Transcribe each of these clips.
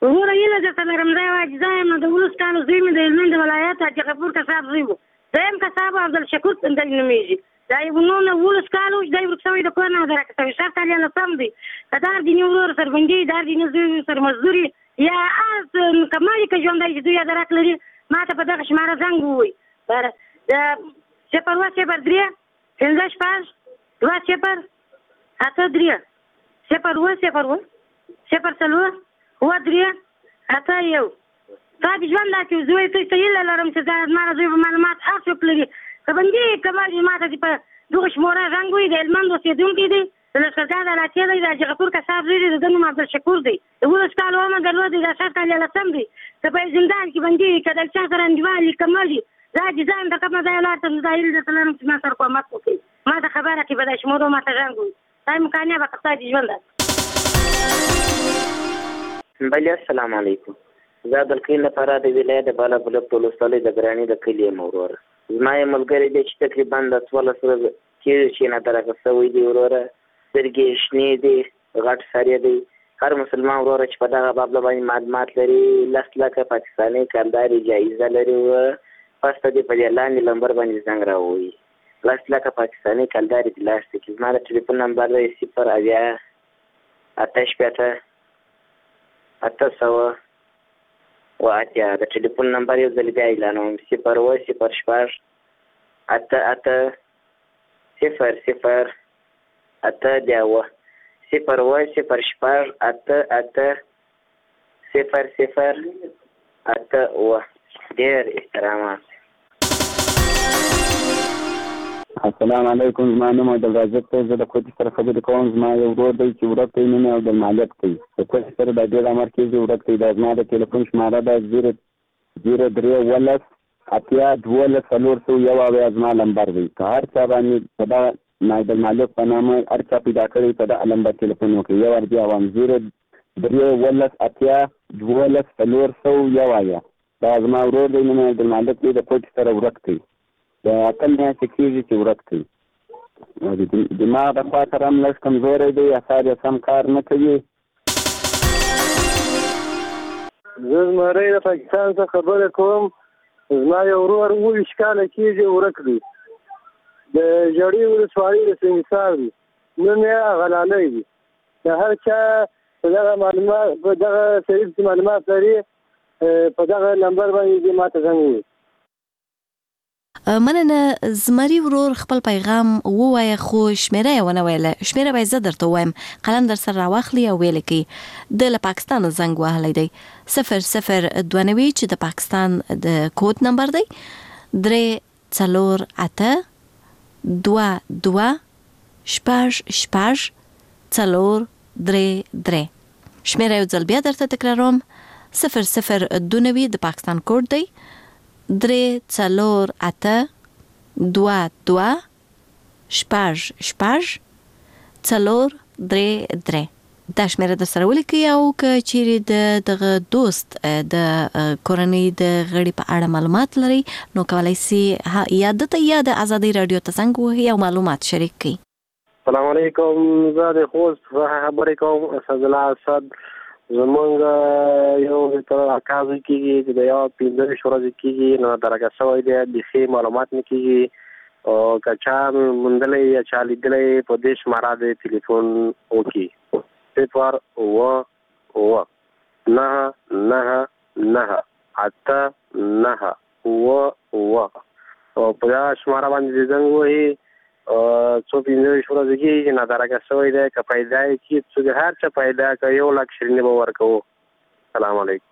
وروره هیله درته لرم دا یو عاجزه یم نو د ولس کالو زوی مې د هلمند ولایت حاجي غفور کساب زوی و دویم کساب عبدالشکور تندل نومیږي دا یو نوم ولس کالو چې دی ورک شوی د کور نه درکه شوی شرط علی لسم دی که دار دیني ورور سربندي دار دیني زوی سر مزدوري یا کمالي که ژوندی چې دوی درک لري ما ته په دغه شماره زنګ ووایي د 0 5 شپږ 2 0 8 3 0 0 0 4 3 8 1 تا د ژوند داسې زوی ته هیله لرم چې دا زما د زوی په معلومات هر څوک لري که بندي کمال ما ته په دغه شموره زنګ ووایي د هلمند اوسېدونکی دی د لښکرګاه د علاقې دی د حاجي غفور کساب زوی دی د ده نوم عبدالشکور دی د 12 کالو عمر درلود د شرط علی لسم دی که په زندان کې بندي که د چا سره انډیوال وي کمل وي دا ډیزاین د کومه ځای لاړ ته دا هیله درته لرم چې ما سره کومک وکړي ما ته خبره کړي په دا شمورو ما ته زنګ ووایي دا امکانیه به خسته دي ژوند بله السلام علیکم زه عبدالقیل لپاره د ولایت د بالابلوک د ولسوالۍ د ګراني د کلي یم وروره زما یو ملګری دی چې تقریبا د 14 ورځې کېږي چې نادرکه شوی دی وروره سترګې یې شنې دي غټ سر یې دی هر مسلمان وروره چې په دغه باب باندې معلومات لري 10 لکه پاکستاني کلداري جایزه لري پس ته دې په دې لاندې نمبر باندې زنګ راووایي 10 لکه پاکستاني کلداري د لاس کې زما د ټلیفون نمبر دی 0 8 8 د ټلیفون نمبر یو ځل بیا اعلانوم 0 0 6 8 8 0 0 8 2 0 0 6 8 8 0 0 8 ډېر احترامات. السلام علیکم زما نوم عبدالرازق دی زه د کوټې سره خبرې کوم زما یو ورور دی چې ورک دی نوم یې عبدالمالک دی د کوټې سره دا ډېر عمر کېږي ورک دی دا زما د ټلیفون شماره ده 0 3 ولس 8 12 401 زما نمبر دی که هر چا باندې په دغه عبدالمالک په نامه هر چا پیدا کړی په دغه نمبر ټلیفون وکړي یو ور بیا وایم 0 3 ولس 8 12 401 دا زما ورور دی نوم یې عبدالمالک دی د کوټې سره ورک دی د اتل میاشتې کېږي چې ورک دی دماغ د خوا سره هم لږ کمزوری دی اعصاب یې سم کار نه کوي. زه زمری د پاکستان څخه خبرې کوم زما یو ورور 20 کاله کېږي ورک دی د ژړۍ ولسوالۍ د سنګسار دی نوم یې غلالی دی د هر چا په دغه معلومات په دغه شریف چې معلومات لري په دغه نمبر باندې دې ما ته زنګ ووایي. مننه زمری ورور خپل پیغام ووایه خو شمیره یې ونه ویله شمیره به زه درته ووایم قلم در سره راواخلي او ویلې کړي د له پاکستان زنګ وهلی دی 0092 چې د پاکستان د کود نمبر دی 3 4 8 2 2 6 6 4 3 3 شمیره یو ځل بیا درته تکراروم 0092 د پاکستان کود دی 3 4 8 2 2 6 6 4 3 3 دا شمیره در سره ولیکئ او که چیرې دغه دوست د کورنۍ د غړي په اړه معلومات لري نو کولی سي یا د ازادۍ رادیو ته زنګ ووهي او معلومات شریک کړي. السلام علیکم زه د خوست څخه خبرې کوم اسدالله اسد زمونږ یو کازو کېږي چې د یو 15 ورځې کېږي نو درکه شوی دی بیخي معلومات نه کېږي او که چا موندلی یا چا لیدلی په دې شماره د ټلیفون وکړي 0 9 9 9 8 9 او په دا شماره باندې زنګ ووهي څو 15 ورځې کېږي چې نادرکه شوی دی که پیدا یې کړي څوک هر څه پیدا کړي 1 لک شیریني به ورکوو. سلام علیکم.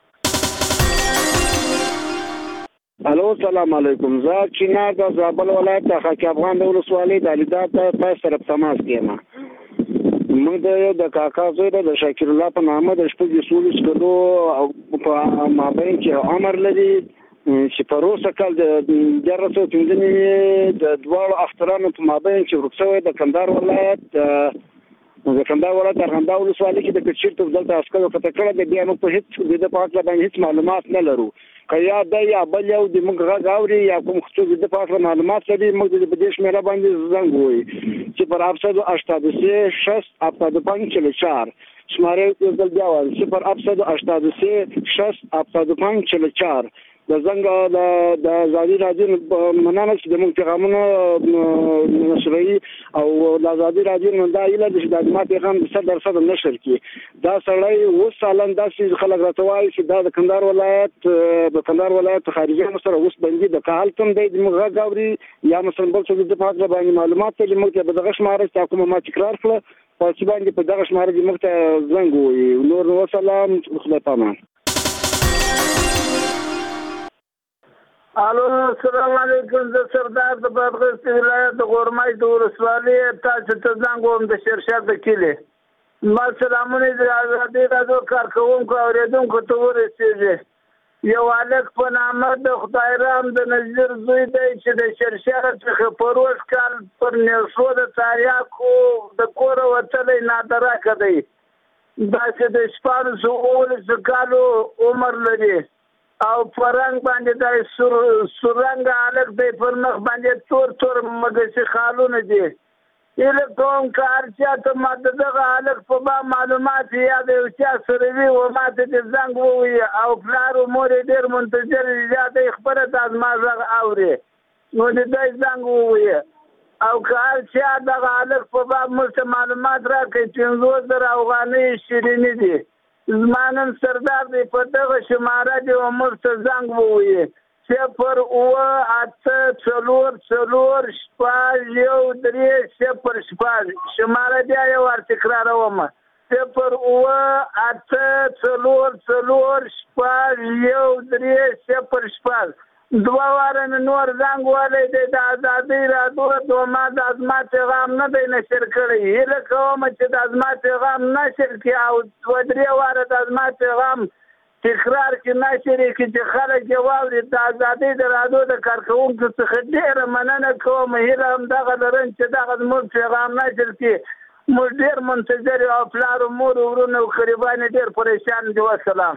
الو سلام علیکم زه چینار د زابل ولایت د خاک افغان د ولسوالۍ د علیدات په طرف تماس کېما موږ د کاکا زوی د شاکر الله په نامه د شپږ سولس کلو په مابین کې عمر لري چې په روسه کال د 1915 د دواړو اخترانو په مابین کې ورک شوی د کندهار ولایت ارغنداو ولسوالۍ کې د کچیرته دلته عسکرو کته کړه د بیا موږ په هیڅ د پاک باندې هیڅ معلومات نه لرو که یا د یا بل یو د موږ غږ اوري یا کوم څوک د پاک معلومات لري موږ د دې شمیره باندې زنګ ووایي چې پر 783 6 75 4 شماره یو ځل بیا وایم 0783 675 44 د زنګ د ازادي راډیو مننه چې د موږ پیغامونه نشري او د ازادي راډیو نن دا ایله د خدمات پیغام 100% نشر کی دا سړی اوس سالن داسې خلک راته وایي چې دا د کندهار ولایت خارجي سره اوس بندي د کال تم د موږ غاوري یا مثلا بل څه د پاتره باندې معلومات چې موږ به دغه شماره چې کومه ما تکرار کړه په چې باندې په دغه شماره د موږ ته زنګ وي نور وسلام خدای پامان. الو السلام علیکم زه سردار د بادغیس ولایت د غورمای د ولسوالۍ تاسو ته زنګ وم د شیرشاه د کلي ما سلامونه د ازادي راډیو کارکوونکو اوریدونکو ته ورسېږي یو هلک په نامه د خدای رحم د نظیر زوی دی چې د شیرشاه څخه په روز کال پر نیسو د تاریاکو د کوره وتلی نادراکه دی داسې د 14 کالو عمر لري او پرنګ باندې د سورنګ الګ د پر مخ باندې تور مګسي خالونه دي الکترون کار چې ته ماده دغه الګ په معلومات یا د چا سره وی او ماته د زنګ وي او پلار مور ډیر منتظر زیاده خبره د ازمازغ اوري نو د دې زنګ وي او کار چې دغه الګ په معلومات راکړي چې 5000 افغانۍ شیرینی دي زمانن سردار دی په دغه شماره دی عمر ته زنګ ووي 084 شماره دی یو ور تکراروم 084 دوه واره نور زنګ ولې د ازادي راډیو دوه د ازمات پیغام نه دی نشر کړی هله کوم چې د ازمات پیغام نشر کړي او درې واره د ازمات پیغام تکرار کې نشر کړي چې خلک جواب د ازادي راډیو د کارکوونکو څخه ډیر مننه کوم هله هم دغه لرن چې دغه موږ پیغام نشر کړي موږ ډیر منتظر او پلار مور ورونه او قریبان ډیر پریشان دي والسلام.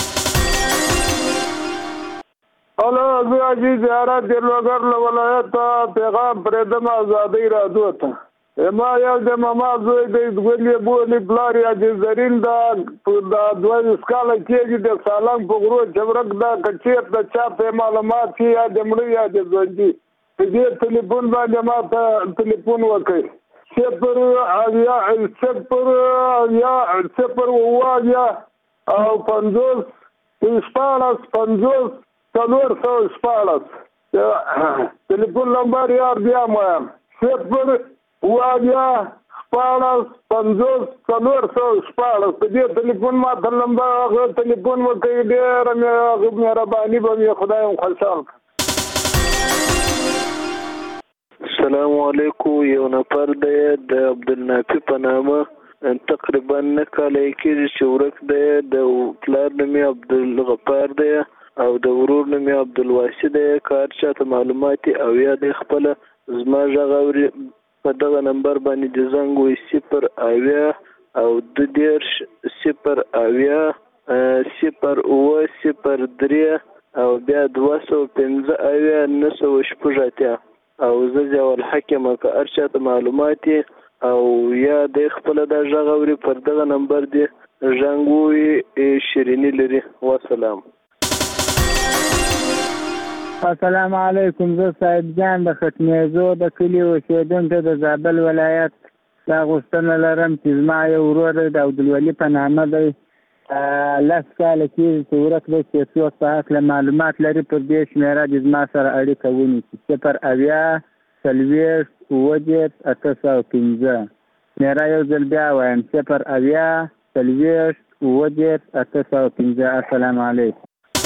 الو زه عزیز زیارت دلوګر له ولایت پیغام پرېدم ازادي راډیو ته ما یو د ماما زوی د ګولې بولې بلار یا د زرین دا دوه سکاله کېږي د سالنګ په غرو جبرک دا کچیر د چا په معلومات کې یا د مړي یا د ژوندي په دې ټلیفون باندې ما ته ټلیفون وکړ 0 او 50 ټلیفون نمبر یار بیا وایم 0 په دې ټلیفون ما ته نمبر هغه ټلیفون وکړي ډېر مهرباني به مې خدای خوشحال کړي. السلام علیکم یو نفر دی د عبدالنافي په نامه تقریبا 9 کاله کېږي چې ورک دی د پلار نوم یې عبدالغفار دی او د ورور نوم یې عبدالواسي دی کار چاته معلومات او یا د خپل زما غږ اوري په دغه نمبر باندې د زنګ وي 0 او 0 او بیا 215 او زه جوال حکم که ارشاد معلومات او یا د خپل د غږ اوري پر دغه نمبر دی ژوندوي شیرینی لري. والسلام. السلام علیکم زه صاحب جان د ختمیزو د کلي اوسېدونکی د زابل ولایت دا غوښتنه لرم چې زما یو ورور د عبدالولي په نامه دی 10 کاله کېږي چې ورک دی چې څوک په هکله معلومات لري پر دې شمېره د زما سره اړیکه ونیسي 0 شمېره یو ځل بیا وایم 0 السلام علیکم.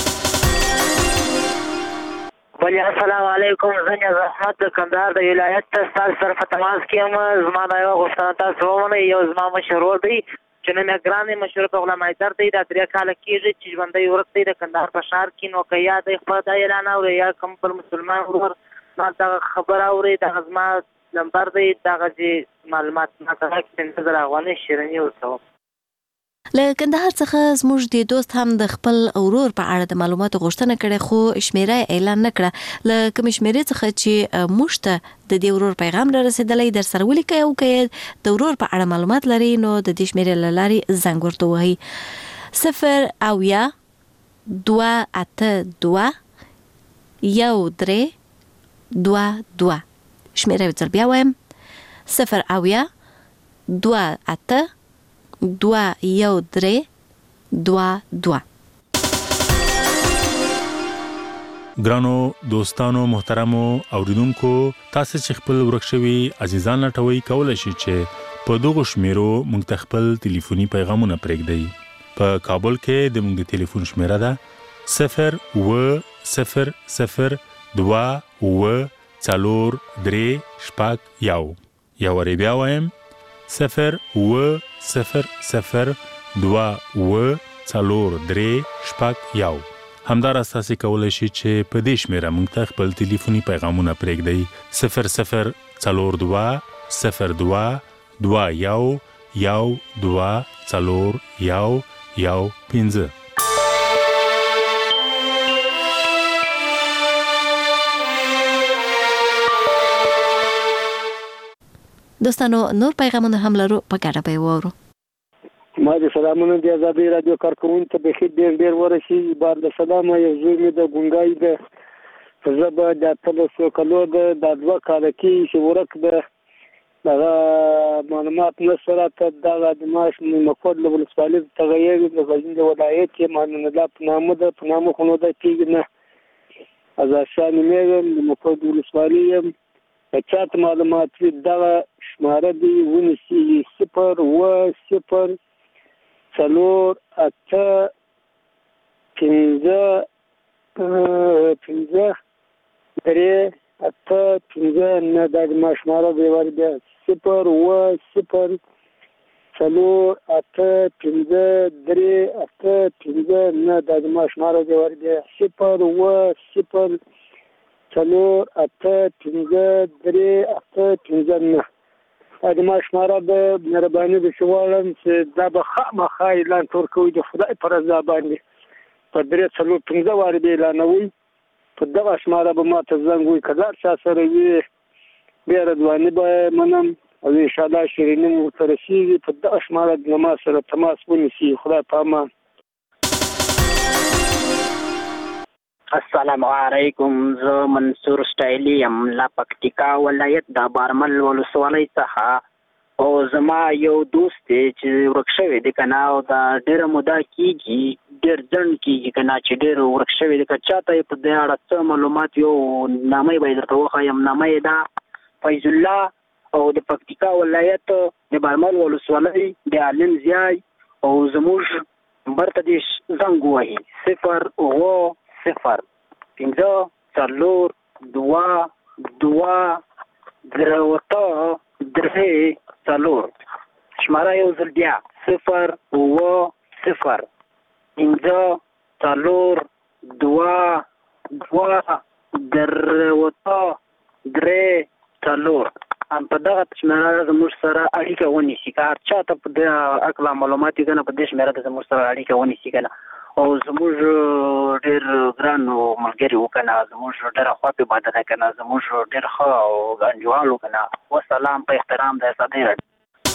ولی السلام علیکم زه زحمت د کندهار د ولایت ته ستاسو سره په تماس کې یم زما دا یوه غوښتنه تاسو ومنئ یو زما مشر ورور دی چې نوم یې ګران دی مشهور په غلام حیدر دی دا 3 کاله کېږي چې ژوندی ورک دی د کندهار په ښار کې نو که یا دی خپله دا اعلان اوري یا کوم بل مسلمان ورور ما دغه خبره اوري دغه زما نمبر دی دغه چې معلومات ما ته راکړي 5000 افغانۍ شیریني ورکوم. له کندهار څخه زموږ د دوست هم د خپل اورور په اړه د معلوماتو غوښتنه کړې خو شمیره اعلان نکړه. له کوم شمیرې څخه چې موږ ته د دې ورور پیغام را رسیدلی در سره ولیکئ او که د ورور په اړه معلومات لري نو د دې شمیرې له لارې زنګ ورته ووهئ. 080-282-1322 شمیره یو ځل بیا وایم 080-282-1322. ګرانو دوستانو محترمو اوریدونکو تاسو چې خپل ورک شوي عزیزان لټوي کولای شئ چې په دغه شمیرو موږ ته خپل ټلیفوني پیغامونه پرېږدئ. په کابل کې د موږ د ټلیفون شمیره ده 0800434 یا وری بیا وایم 0800434 همدار اساسي کولای شي چې په دې شمیره موږ ته خپل ټلیفوني پیغامونه پرېږدئ 0022122 دوستانو نور پیغامونه هم لرو په ګډه به وورو. ما د سلامونه د آزادۍ رادیو کارکونکو ته بخیر ډېر ورسي بار د سلام یو زوی مې د ګونګای د زبا د تلسو کلو د دوه کال کې چې ورک د معلومات نشره ته د ماش مکود له ولسوالۍ تغیر د غزنی ولایت کې ماننه د نامه د نامه خونو د کېږي ازاشان مې د مکود ولسوالۍ چات معلومات د شماره دی ونسی 0 څلور اته پنځه درې اته پنځه نه د مشماره دی ورده 0 څلور اته پنځه درې اته پنځه نه د مشماره دی ورده 0 څلور اته پنځه درې اته پنځه نه د مشماره د مهرباني د شوالم چې دا به خامخا اعلان ورکوي د خدای پر رضا باندې په 3-4-5 واره به اعلانوي په دغه شماره به ماته زنګ وي کله چې سره وي بیا رضواني به منم او ان شاء الله شیرینی مو سره شي په دغه شماره د ما سره تماس ونیسي. خدای په امان. السلام علیکم. زه منصور سټایلی یم لا پکتیکا ولایت د بارمل ولسوالۍ څخه او زما یو دوست چې ورک شوی دی کنه او دا ډیره موده کیږي ډیر ځن کیږي کنه چې ډیر ورک شوی دی که چاته په دې اړه څه معلومات یو نامه به درته وښایم. نامه دا فیض الله او د پکتیکا ولایت د بارمل ولسوالۍ د عالم ضیای او زموږ برته دې زنګ ووهي 0-5-0-2-2-3-4 شماره یو ځل بیا 0-5-0-2-2-3-4 هم په دغه شماره زموږ سره اړیکه ونیسي که هر چاته په دې اکلا معلومات یې کنه په دې شماره د زموږ سره اړیکه ونیسي کنه او زموږ ډېر ګران ملګري وکنه زموږ ډېر خواپې باندې کنه زموږ ډېر ښه او انډیوال وکنه وسلام په احترام د آزادۍ رادیو.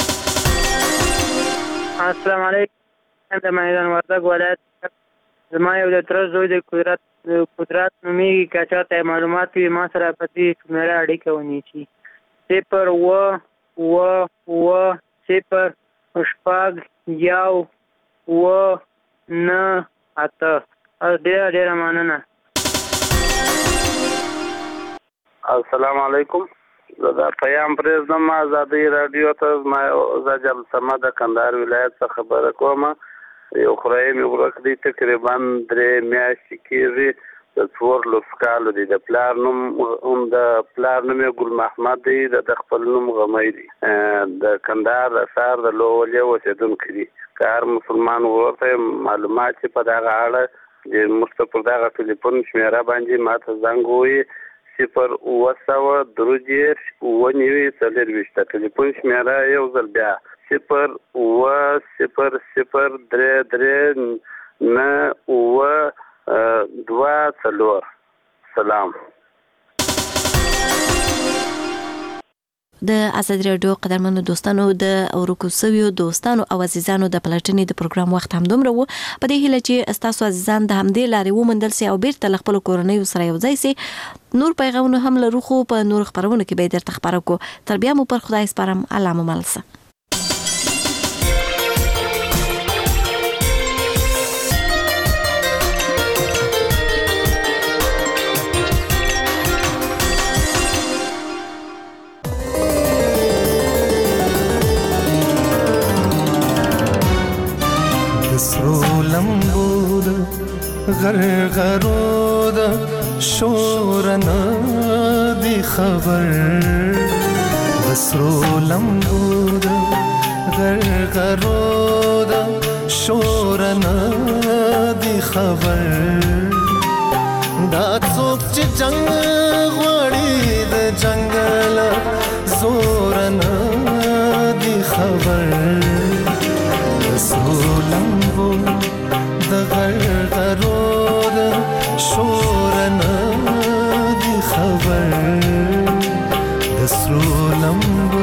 السلام علیکم. د میدان وردګ ولایت زما یو د تره زوی د قدرت نومیږي که چاته معلومات وي ما سره په دې شمېره اړیکه ونیسي 0-1-0-6-1-9-8 ډېره مننه. السلام علیکم. زه دا پیام پرېږدم آزادۍ راډیو ته. زما زه جبل صمد د کندهار ولایت څخه خبره کوم. یو خورای مې ورک دی تقریبا 3 میاشتې کېږي د 14 کالو دی. د پلار نوم یې ګل محمد دی د خپل نوم غمی دی د کندهار د ښار د لوولې اوسېدونکی دی. که هر مسلمان ورته معلومات چې په دغه اړه د موږ ته پر دغه ټلیفون شمېره باندې ماته زنګ ووهي 0-9-3-4 ټلیفون شمېره یو ځل بیا سلام. د ازادي راډیو قدرمنو دوستانو د اورکوسویو دوستانو او عزیزانو د پلټنې د پروګرام وخت هم دومره وو. په دې هیله چې تاسو عزیزان د همدې لارې ومندل سي او بیرته خپل کورنۍ سره یو ځای سي. نور پیغامونه هم لرو خو په نور خبرونه کې به درته خبرو کو. تر بیا مو پر خدای سپارم. الله مو ملسه. لمبود غرغرود شورنا دی خبر بسرو لمبود غرغرود شورنا دی خبر دا څوک چې جنگ غوړي د جنگل زورنا دی خبر بسرو لمبود د غرغرود شورنا دی خبر د سرو لمبو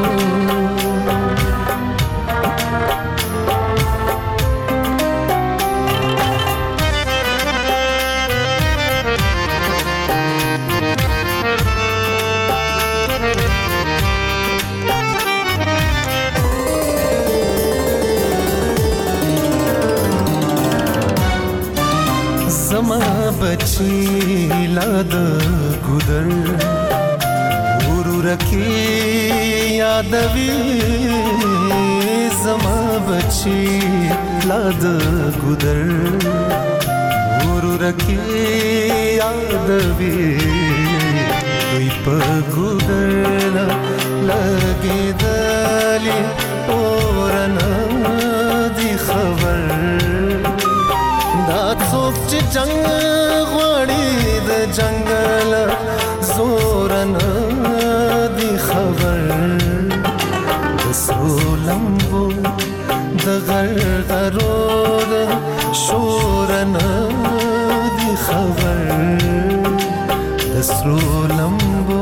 زما بچی لاد ګودر ورورکی یادوي زما بچی لاد ګودر ورورکی یادوي دوی په ګودر لګیدلی اورنا دی خبر دا څوک چې جنگ غوړي د جنگل زورنا دی خبر د سرو لمبو د غرغرود شورنا دی خبر د سرو لمبو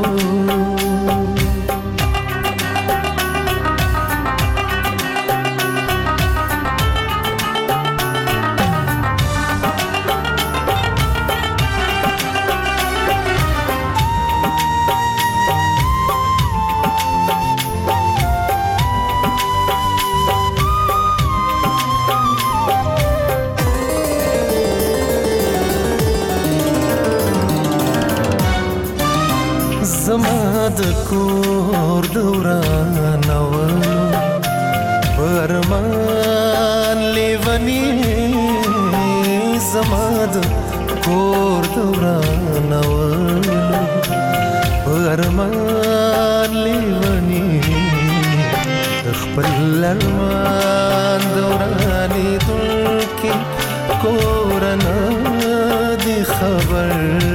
زما د کور دوران اولو پرمان لیونی زما د کور دوران اولو پرمان لیونی خپل لرمان دورانی دلکی کورنا دی خبر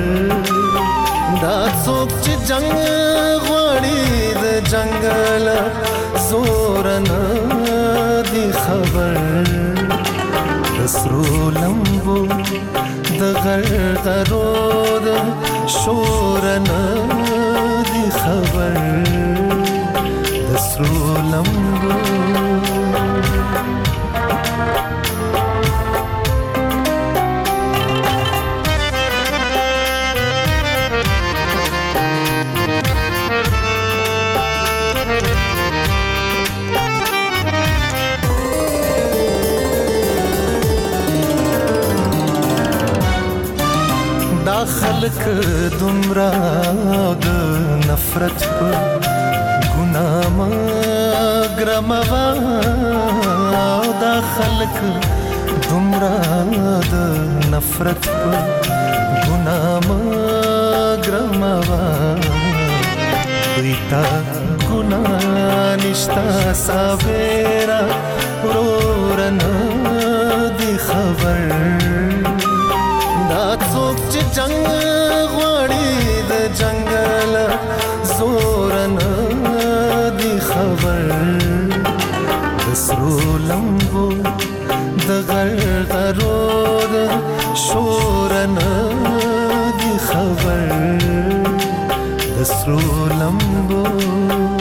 دا څوک چې جنگ غوړي د جنگل زورنا دی خبر د سرو لمبو د غرغرود شورنا دی خبر د سرو لمبو دا خلق دمرا د نفرت په ګناه مګرموا دا خلق دمرا د نفرت په ګناه مګرموا ویتا ګناه نشتا سابرا ورورنا دی خبر دا څوک چې جنگ غوړي د جنگل زورنا دی خبر د غرور شور نه دی خبر د سرو لمبو